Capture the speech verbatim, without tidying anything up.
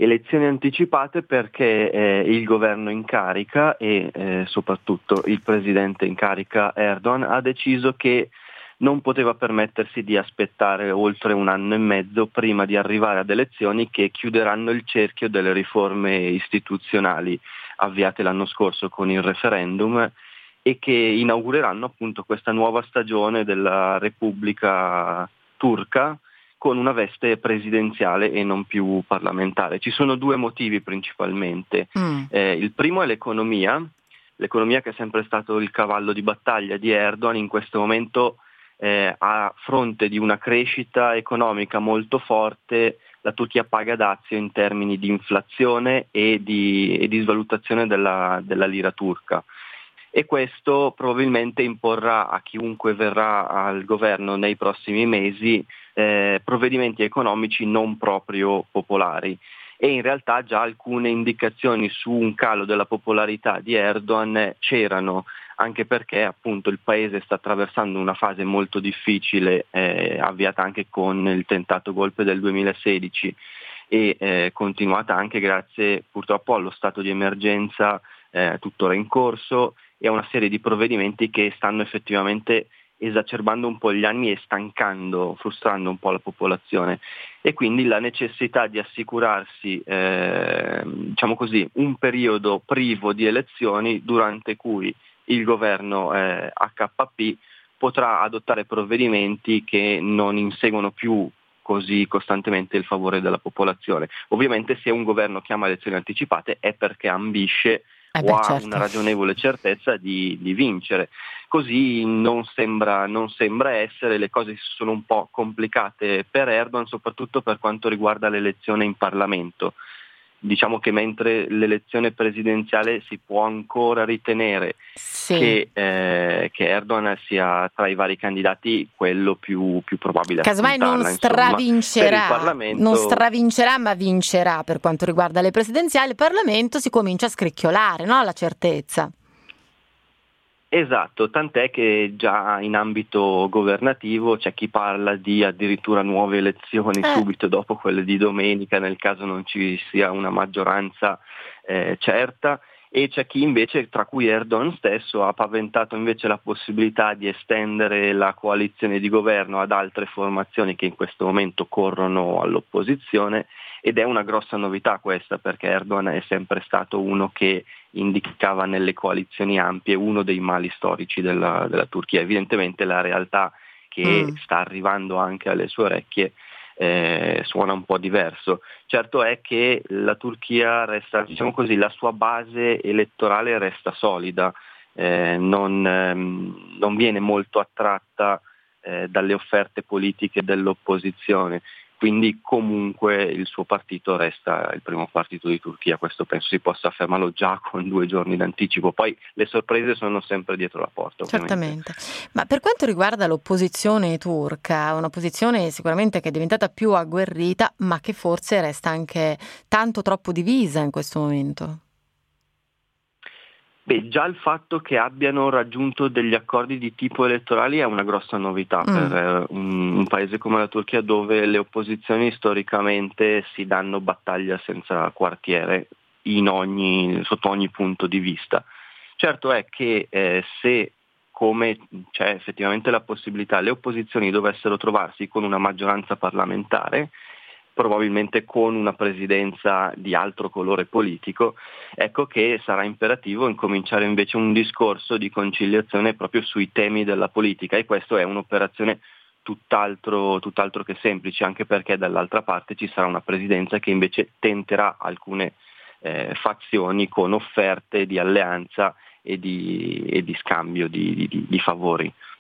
Elezioni anticipate perché eh, il governo in carica e eh, soprattutto il presidente in carica Erdogan ha deciso che non poteva permettersi di aspettare oltre un anno e mezzo prima di arrivare ad elezioni che chiuderanno il cerchio delle riforme istituzionali avviate l'anno scorso con il referendum e che inaugureranno appunto questa nuova stagione della Repubblica turca con una veste presidenziale e non più parlamentare. Ci sono due motivi principalmente. Mm. Eh, il primo è l'economia, l'economia che è sempre stato il cavallo di battaglia di Erdogan, in questo momento eh, a fronte di una crescita economica molto forte, la Turchia paga dazio in termini di inflazione e di, e di svalutazione della, della lira turca. E questo probabilmente imporrà a chiunque verrà al governo nei prossimi mesi eh, provvedimenti economici non proprio popolari. E in realtà già alcune indicazioni su un calo della popolarità di Erdogan c'erano, anche perché appunto il paese sta attraversando una fase molto difficile, eh, avviata anche con il tentato golpe del duemilasedici e eh, continuata anche grazie purtroppo allo stato di emergenza eh, tuttora in corso e a una serie di provvedimenti che stanno effettivamente esacerbando un po' gli anni e stancando, frustrando un po' la popolazione. E quindi la necessità di assicurarsi, eh, diciamo così, un periodo privo di elezioni durante cui il governo eh, acca pi pi potrà adottare provvedimenti che non inseguono più così costantemente il favore della popolazione. Ovviamente se un governo chiama elezioni anticipate è perché ambisce Eh o beh, ha certo. una ragionevole certezza di, di vincere. Così non sembra, non sembra essere, le cose sono un po' complicate per Erdogan, soprattutto per quanto riguarda l'elezione in Parlamento. Diciamo che mentre l'elezione presidenziale si può ancora ritenere Sì. che, eh, che Erdogan sia tra i vari candidati quello più, più probabile a Casomai non spuntarla, insomma. Per il stravincerà, Parlamento non stravincerà, ma vincerà per quanto riguarda le presidenziali. Il Parlamento si comincia a scricchiolare, no? La certezza. Esatto, tant'è che già in ambito governativo c'è chi parla di addirittura nuove elezioni Eh. subito dopo quelle di domenica, nel caso non ci sia una maggioranza eh, certa, e c'è chi invece, tra cui Erdogan stesso, ha paventato invece la possibilità di estendere la coalizione di governo ad altre formazioni che in questo momento corrono all'opposizione, ed è una grossa novità questa, perché Erdogan è sempre stato uno che indicava nelle coalizioni ampie uno dei mali storici della, della Turchia. Evidentemente la realtà che Mm. sta arrivando anche alle sue orecchie eh, suona un po' diverso. Certo è che la Turchia resta, diciamo così, la sua base elettorale resta solida, eh, non, ehm, non viene molto attratta eh, dalle offerte politiche dell'opposizione. Quindi comunque il suo partito resta il primo partito di Turchia, questo penso si possa affermarlo già con due giorni d'anticipo. Poi le sorprese sono sempre dietro la porta, ovviamente. Certamente. Ma per quanto riguarda l'opposizione turca, un'opposizione sicuramente che è diventata più agguerrita, ma che forse resta anche tanto troppo divisa in questo momento. Beh, già il fatto che abbiano raggiunto degli accordi di tipo elettorali è una grossa novità Mm. per eh, un, un paese come la Turchia, dove le opposizioni storicamente si danno battaglia senza quartiere in ogni, sotto ogni punto di vista. Certo è che eh, se, come c'è effettivamente la possibilità, le opposizioni dovessero trovarsi con una maggioranza parlamentare, probabilmente con una presidenza di altro colore politico, ecco che sarà imperativo incominciare invece un discorso di conciliazione proprio sui temi della politica, e questo è un'operazione tutt'altro, tutt'altro che semplice, anche perché dall'altra parte ci sarà una presidenza che invece tenterà alcune eh, fazioni con offerte di alleanza e di, e di scambio di, di, di favori.